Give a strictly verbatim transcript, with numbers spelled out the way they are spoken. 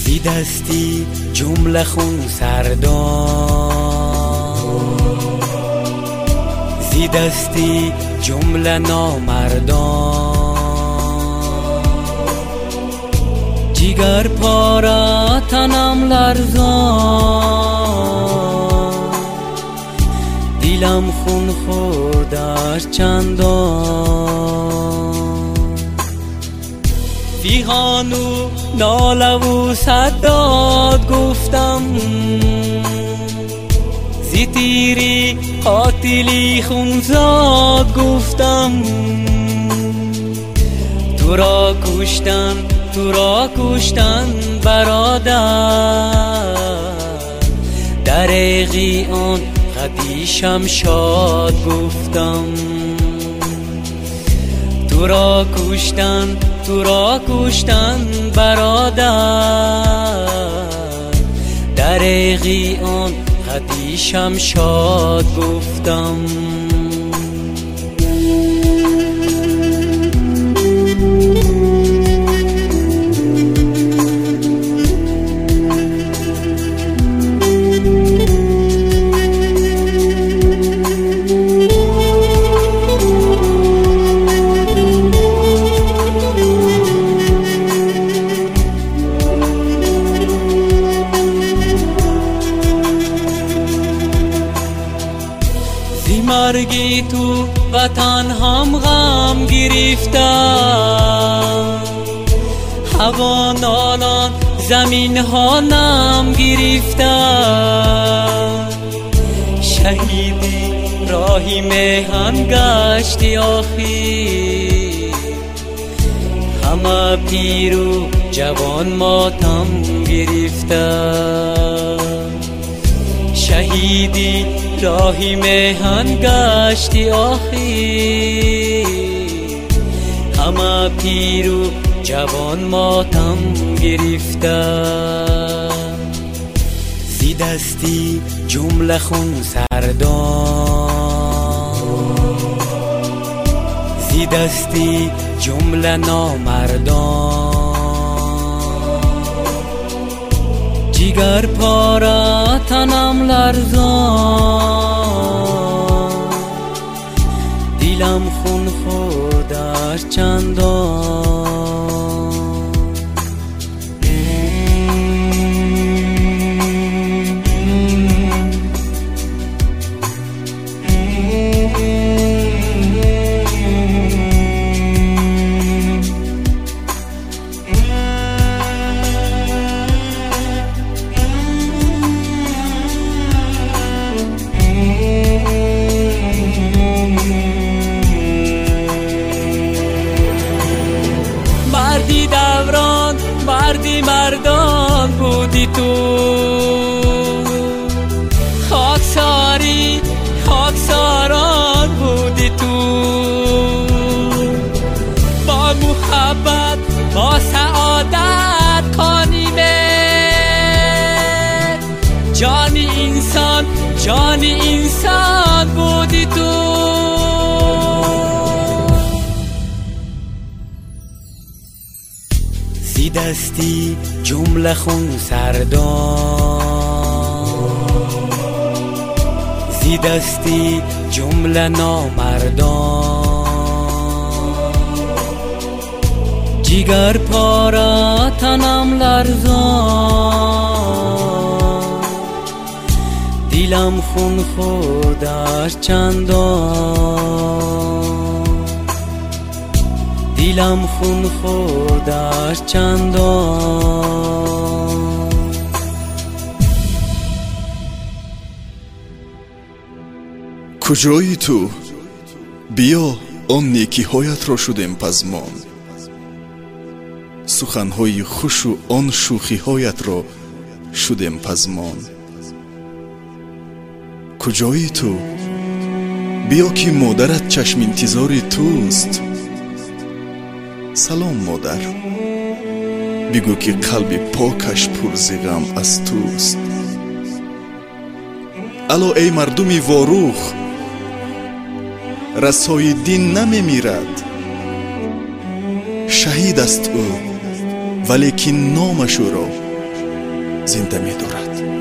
زی دستی جمله خون سردان، زی دستی جمله نامردان، جگر پاره تنم لرزان، دیلم خون خوردش چندان. فیغان و ناله و صداد گفتم، زی تیری قاتلی خونزاد گفتم. تو را کشتن تو را کشتن برادر، دریغی آن خطی شمشاد گفتم. تو را کشتن تو را کشتن برادر، دریغی آن خطی شمشاد گفتم. مرگی تو وطن هم غم گرفته، هوا نالان زمین ها نم گرفته. شهیدی راهی میهن گشتی آخی، همه پیر و جوان ماتم گرفته. شهیدی راهی میهن گشتی آخی، همه پیر و جوان ماتم گرفته. زی دستی جمله خون سردان، زی دستی جمله نامردان، جگر پاره تنم لرزان، دیلم خون خوردش چندان. مردی دوران مردی مردان بودی تو، خاکساری خاکساران بودی تو. با محبت با سعادت کانیمه، جانی انسان جانی انسان بودی تو. زی دستی جمله خون سردان، زی دستی جمله نامردان، جگر پاره تنم لرزان، دیلم خون خوردش چندان. دیلم خون خوردش چندان. کجایی تو؟ بیا آن نیکی هایت را شدیم پزمان، سخنهای خوش و آن شوخی هایت را شدیم پزمان. کجایی تو؟ بیا که مادرت چشم انتظاری توست. سلام مادر، بگو که قلب پاکش پر ز غم از توست. الا ای مردمی واروخ، رسای دین نمی میرد، شهید است او ولیکن نامش او را زنده می دارد.